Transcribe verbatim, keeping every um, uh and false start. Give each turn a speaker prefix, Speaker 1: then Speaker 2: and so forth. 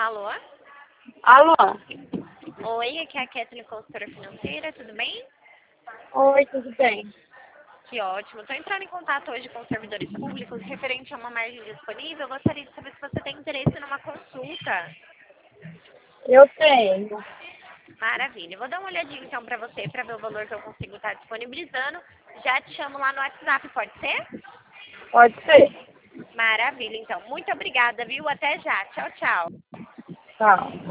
Speaker 1: Alô?
Speaker 2: Alô?
Speaker 1: Oi, aqui é a Kathleen, consultora financeira, tudo bem?
Speaker 2: Oi, tudo bem?
Speaker 1: Que ótimo. Estou entrando em contato hoje com os servidores públicos referente a uma margem disponível. Eu gostaria de saber se você tem interesse numa consulta.
Speaker 2: Eu tenho.
Speaker 1: Maravilha. Eu vou dar uma olhadinha então para você, para ver o valor que eu consigo estar disponibilizando. Já te chamo lá no WhatsApp, pode ser?
Speaker 2: Pode ser.
Speaker 1: Maravilha, então. Muito obrigada, viu? Até já. Tchau, tchau.
Speaker 2: Tchau.